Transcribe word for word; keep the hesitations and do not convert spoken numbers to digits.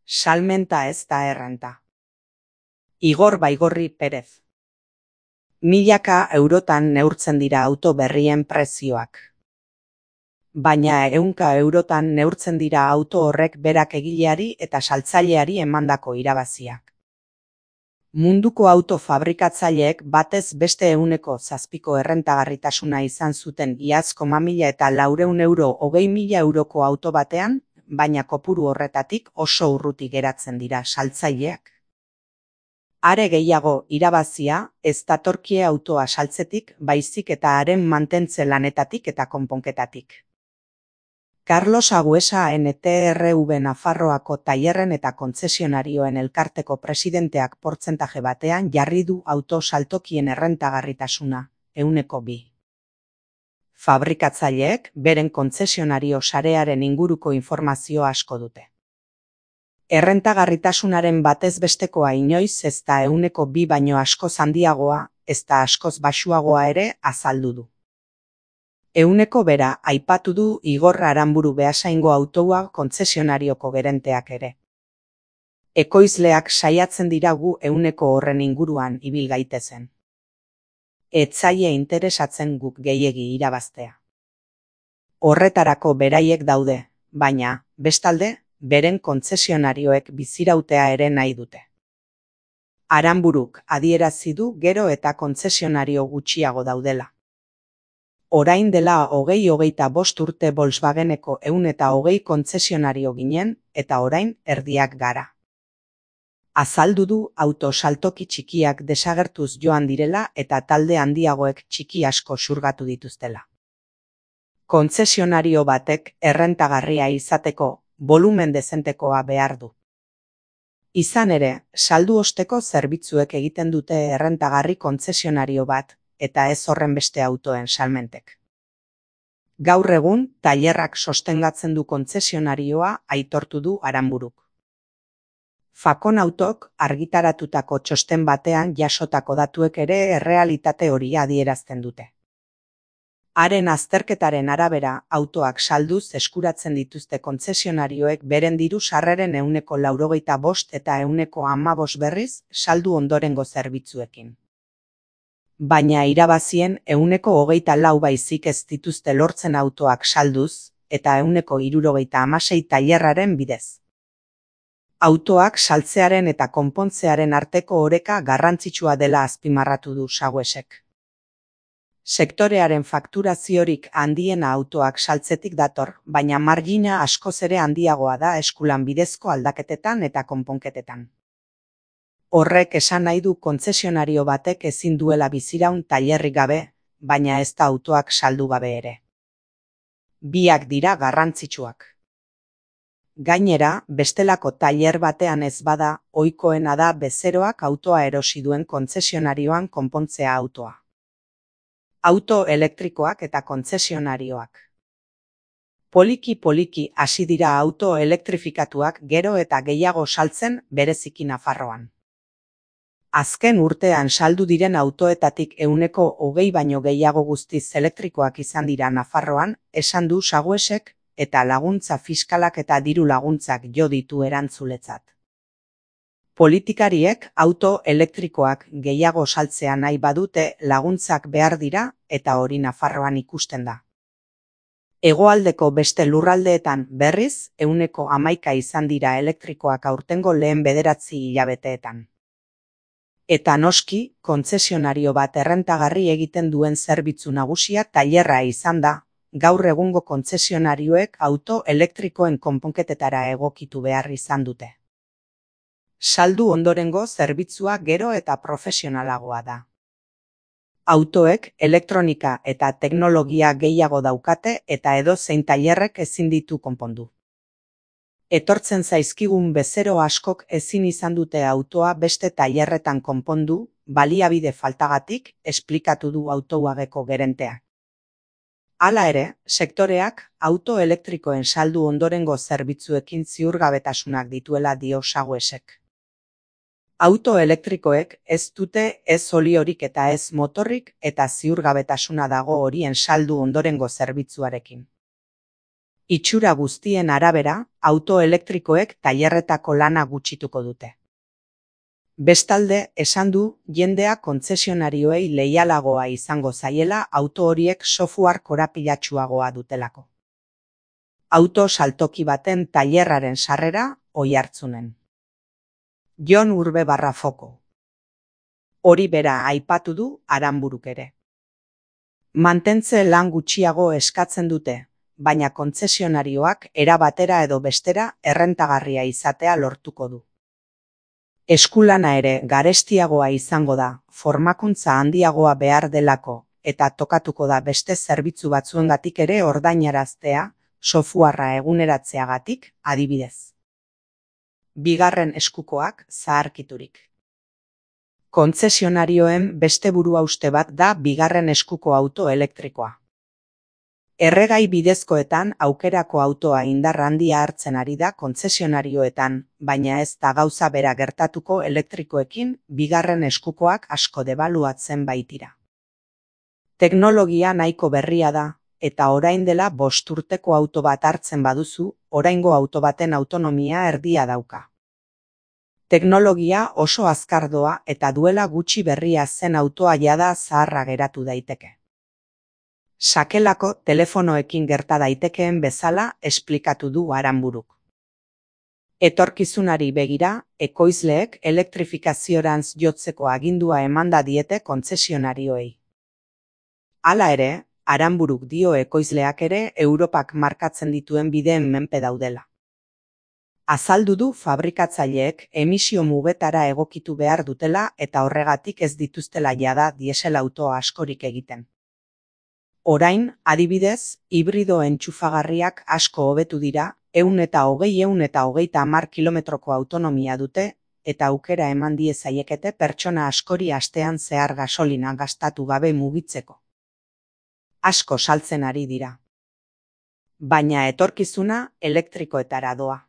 Salmenta ez da errenta. Igor Baigorri Perez. Milaka eurotan neurtzen dira auto berrien prezioak. Baina ehunka eurotan neurtzen dira auto horrek berak egileari eta saltzaileari emandako irabaziak. Munduko auto fabrikatzaileek batez beste ehuneko zazpiko errentagarritasuna izan zuten iaz koma mila eta laurehun euro hogei mila euroko auto batean, baina kopuru horretatik oso urruti geratzen dira saltzaileak. Are gehiago irabazia ez datorkie autoa saltzetik, baizik eta haren mantentze lanetatik eta konponketatik. Carlos Aguesa N T R V Nafarroako tailerren eta kontzesionarioen elkarteko presidenteak portzentaje batean jarri du auto saltokien errentagarritasuna, ehuneko bi. Fabrikatzaileek beren kontzesionario sarearen inguruko informazio asko dute. Errentagarritasunaren batez bestekoa inoiz ez da ehuneko bi baino askoz handiagoa, ez da askoz baxuagoa ere azaldu du. Ehuneko bera aipatu du Igor Aranburu Beasaingo autoa kontzesionarioko gerenteak ere. Ekoizleak saiatzen diragu ehuneko horren inguruan ibil gaitezen. Ez zaie interesatzen guk gehiegi irabaztea. Horretarako beraiek daude, baina, bestalde, beren kontzesionarioek bizirautea ere nahi dute. Aranburuk adierazi du gero eta kontzesionario gutxiago daudela. Orain dela hogei hogeita bost urte Volkswageneko ehun eta hogei kontzesionario ginen, eta orain erdiak gara. Azaldu du auto saltoki txikiak desagertuz joan direla eta talde handiagoek txiki asko xurgatu dituztela. Kontzesionario batek errentagarria izateko, volumen dezentekoa behar du. Izan ere, saldu osteko zerbitzuek egiten dute errentagarri kontzesionario bat, eta ez horren beste autoen salmentek. Gaur egun, tailerrak sostengatzen du kontzesionarioa aitortu du Aranburuk. Facon Autok argitaratutako txosten batean jasotako datuek ere errealitate hori adierazten dute. Haren azterketaren arabera, autoak salduz eskuratzen dituzte kontzesionarioek beren diru sarreren ehuneko laurogeita bost eta ehuneko hamabost berriz saldu ondorengo zerbitzuekin. Baina irabazien ehuneko hogeita lau baizik ez dituzte lortzen autoak salduz, eta ehuneko hirurogeita hamasei tailerraren bidez. Autoak saltzearen eta konpontzearen arteko oreka garrantzitsua dela azpimarratu du Saguesek. Sektorearen fakturaziorik handiena autoak saltzetik dator, baina margina askoz ere handiagoa da eskulan bidezko aldaketetan eta konponketetan. Horrek esan nahi du kontzesionario batek ezin duela biziraun tailerrik gabe, baina ez da autoak saldu gabe ere. Biak dira garrantzitsuak. Gainera, bestelako tailer batean ez bada, ohikoena da bezeroak autoa erosi duen kontzesionarioan konpontzea autoa. Auto elektrikoak eta kontzesionarioak. Poliki-poliki hasi dira auto elektrifikatuak gero eta gehiago saltzen bereziki Nafarroan. Azken urtean saldu diren autoetatik ehuneko hogei baino gehiago guztiz elektrikoak izan dira Nafarroan, esan du Saguesek, eta laguntza fiskalak eta diru laguntzak jo ditu erantzuletzat. Politikariek auto elektrikoak gehiago saltzea nahi badute laguntzak behar dira eta hori Nafarroan ikusten da. Hegoaldeko beste lurraldeetan berriz ehuneko hamaika izan dira elektrikoak aurtengo lehen bederatzi hilabeteetan. Eta noski, kontzesionario bat errentagarri egiten duen zerbitzu nagusia tailerra izan da, gaur egungo kontzesionarioek auto elektrikoen konponketetara egokitu behar izan dute. Saldu ondorengo zerbitzua gero eta profesionalagoa da. Autoek elektronika eta teknologia gehiago daukate eta edozein tailerrek ezin ditu konpondu. Etortzen zaizkigun bezero askok ezin izan dute autoa beste tailerretan konpondu, baliabide faltagatik, esplikatu du autoageko gerenteak. Hala ere, sektoreak auto elektrikoen saldu ondorengo zerbitzuekin ziurgabetasunak dituela dio Saguesek. Auto elektrikoek ez dute ez oliorik eta ez motorrik eta ziurgabetasuna dago horien saldu ondorengo zerbitzuarekin. Itxura guztien arabera, auto elektrikoek tailerretako lana gutxituko dute. Bestalde, esan du jendea kontzesionarioei leialagoa izango zaiela auto horiek software korapilatsuagoa dutelako. Auto saltoki baten tailerraren sarrera Oiartzunen. Jon Urbe barra foko. Hori bera aipatu du Aranburuk ere. Mantentze lan gutxiago eskatzen dute, baina kontzesionarioak era batera edo bestera errentagarria izatea lortuko du. Eskulana ere garestiagoa izango da, formakuntza handiagoa behar delako, eta tokatuko da beste zerbitzu batzuengatik ere ordainaraztea, softwarea eguneratzeagatik, adibidez. Bigarren eskukoak zaharkiturik. Kontzesionarioen beste buruhauste bat da bigarren eskuko auto elektrikoa. Erregai bidezkoetan aukerako autoa indar handia hartzen ari da kontzesionarioetan, baina ez da gauza bera gertatuko elektrikoekin bigarren eskukoak asko debaluatzen baitira. Teknologia nahiko berria da, eta orain dela bost urteko auto bat hartzen baduzu, oraingo auto baten autonomia erdia dauka. Teknologia oso azkar doa eta duela gutxi berria zen autoa jada zaharra geratu daiteke. Sakelako telefonoekin gerta daitekeen bezala esplikatu du Aranburuk. Etorkizunari begira, ekoizleek elektrifikaziorantz jotzeko agindua emanda diete kontzesionarioei. Hala ere, Aranburuk dio ekoizleak ere Europak markatzen dituen bideen menpe daudela. Azaldu du fabrikatzaileek emisio mugetara egokitu behar dutela eta horregatik ez dituztela jada diesel auto askorik egiten. Orain, adibidez, hibrido entxufagarriak asko hobetu dira, ehun eta hogei ehun eta hogeita hamar kilometroko autonomia dute, eta aukera eman die zaiekete pertsona askori astean zehar gasolina gastatu gabe mugitzeko. Asko saltzen ari dira. Baina etorkizuna elektrikoetara doa.